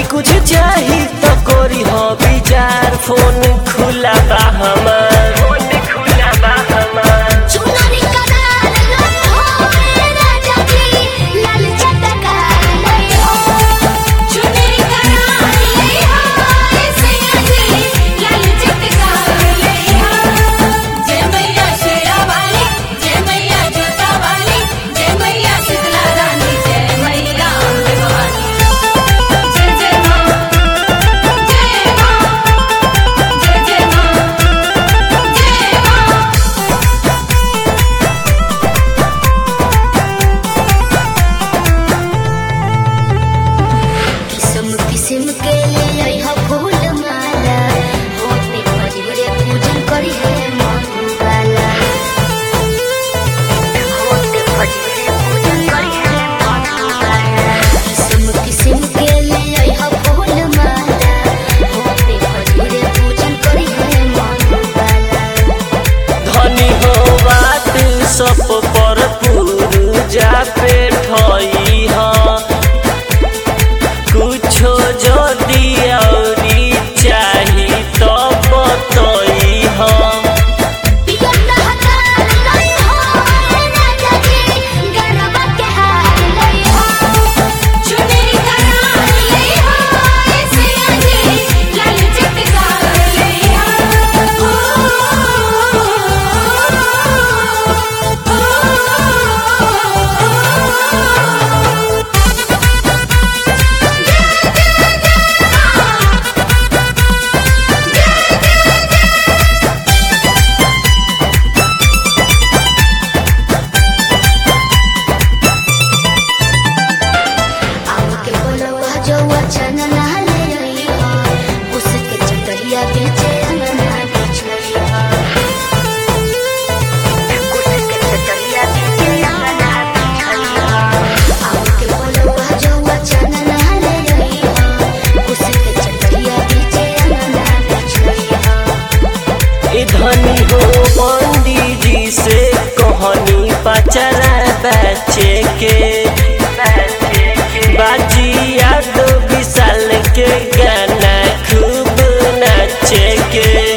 कुछ चाही तो कोरी हो विचार फोन खुला बा हमार चुनरी करार हो राजा जी लाल चटकार ले हो चुनरी करार ले हो सैया जी लाल चटकार ले हो जय मैया शेरा वाली जय मैया जोता वाली जय मैया शीतला रानी जय मैया अम्बे भवानी जय जय मां जय मां जय जय मां जय मां किस्म किस्म के ले हो फूल माला होते बजरे पूजन करी है मन वाला होते बजरे पूजन करी है मन वाला किस्म किस्म के ले हो फूल माला होते बजरे पूजन करी है मन वाला धनी हो बात सब पर पूजा पे ठई हा कुछो जदी औरी चाही तो बतई हा बिगड़ना हकार लई हो राजा जी गरबा के हार लई हो चुनरी करार लई हो सैया जी लाल चटकार लई हो आके बोलवा जौआ चनना ले रही हो उसके चटरिया बेचे अंगना बेच रही हो उसके चटरिया बेचे अंगना बेच रही हो आके बोलवा जौआ चनना ले रही हो उसके चटरिया बेचे अंगना बेच रही हो ए धनी हो पंडित जी से कहनी पचरा बच्चे के बाजी याद विशाल के गाना खूब नाचे के